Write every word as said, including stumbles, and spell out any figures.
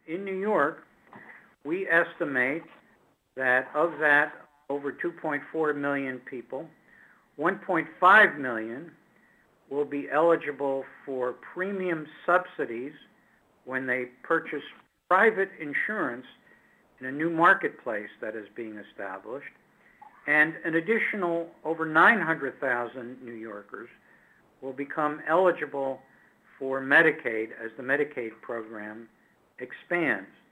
in New York, we estimate that of that over two point four million people, one point five million will be eligible for premium subsidies when they purchase private insurance in a new marketplace that is being established, and an additional over nine hundred thousand New Yorkers will become eligible for Medicaid as the Medicaid program expands.